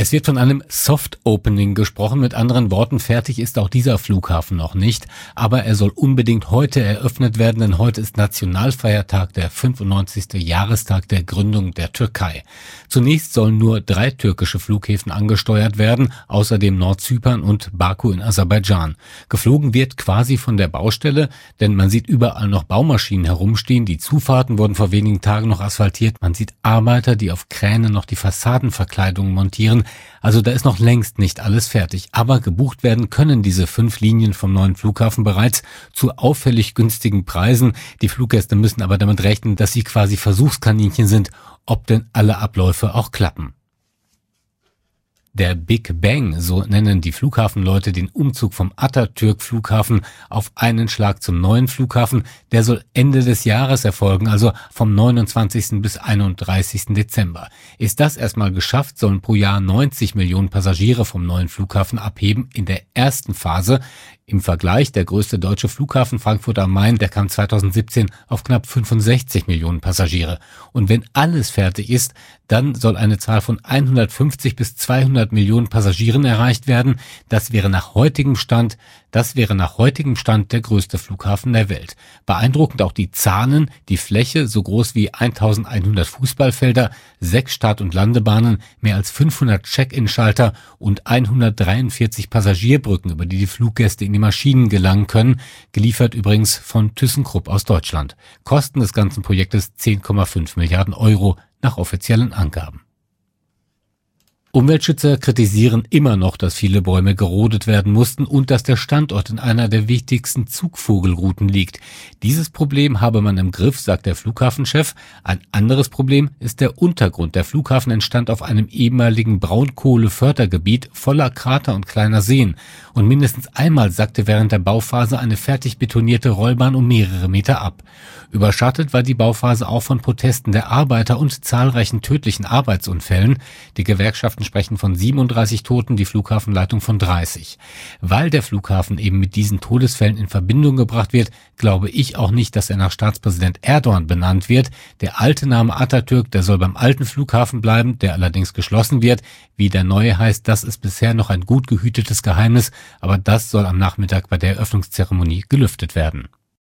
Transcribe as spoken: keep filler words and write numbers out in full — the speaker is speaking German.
Es wird von einem Soft Opening gesprochen, mit anderen Worten, fertig ist auch dieser Flughafen noch nicht, aber er soll unbedingt heute eröffnet werden, denn heute ist Nationalfeiertag, der fünfundneunzigste Jahrestag der Gründung der Türkei. Zunächst sollen nur drei türkische Flughäfen angesteuert werden, außerdem Nordzypern und Baku in Aserbaidschan. Geflogen wird quasi von der Baustelle, denn man sieht überall noch Baumaschinen herumstehen, die Zufahrten wurden vor wenigen Tagen noch asphaltiert, man sieht Arbeiter, die auf Kränen noch die Fassadenverkleidungen montieren. Also da ist noch längst nicht alles fertig. Aber gebucht werden können diese fünf Linien vom neuen Flughafen bereits zu auffällig günstigen Preisen. Die Fluggäste müssen aber damit rechnen, dass sie quasi Versuchskaninchen sind, ob denn alle Abläufe auch klappen. Der Big Bang, so nennen die Flughafenleute den Umzug vom Atatürk-Flughafen auf einen Schlag zum neuen Flughafen, der soll Ende des Jahres erfolgen, also vom neunundzwanzigsten bis einunddreißigsten Dezember. Ist das erstmal geschafft, sollen pro Jahr neunzig Millionen Passagiere vom neuen Flughafen abheben in der ersten Phase. Im Vergleich, der größte deutsche Flughafen Frankfurt am Main, der kam zweitausendsiebzehn auf knapp fünfundsechzig Millionen Passagiere. Und wenn alles fertig ist, dann soll eine Zahl von hundertfünfzig bis zweihundert Millionen Passagieren erreicht werden. Das wäre nach heutigem Stand, das wäre nach heutigem Stand der größte Flughafen der Welt. Beeindruckend auch die Zahlen, die Fläche so groß wie eintausendeinhundert Fußballfelder, sechs Start- und Landebahnen, mehr als fünfhundert Check-in-Schalter und hundertdreiundvierzig Passagierbrücken, über die die Fluggäste in die Maschinen gelangen können, geliefert übrigens von ThyssenKrupp aus Deutschland. Kosten des ganzen Projektes zehn Komma fünf Milliarden Euro nach offiziellen Angaben. Umweltschützer kritisieren immer noch, dass viele Bäume gerodet werden mussten und dass der Standort in einer der wichtigsten Zugvogelrouten liegt. Dieses Problem habe man im Griff, sagt der Flughafenchef. Ein anderes Problem ist der Untergrund. Der Flughafen entstand auf einem ehemaligen Braunkohlefördergebiet voller Krater und kleiner Seen. Und mindestens einmal sackte während der Bauphase eine fertig betonierte Rollbahn um mehrere Meter ab. Überschattet war die Bauphase auch von Protesten der Arbeiter und zahlreichen tödlichen Arbeitsunfällen. Die Gewerkschaften sprechen von siebenunddreißig Toten, die Flughafenleitung von dreißig. Weil der Flughafen eben mit diesen Todesfällen in Verbindung gebracht wird, glaube ich auch nicht, dass er nach Staatspräsident Erdogan benannt wird. Der alte Name Atatürk, der soll beim alten Flughafen bleiben, der allerdings geschlossen wird. Wie der neue heißt, das ist bisher noch ein gut gehütetes Geheimnis, aber das soll am Nachmittag bei der Eröffnungszeremonie gelüftet werden.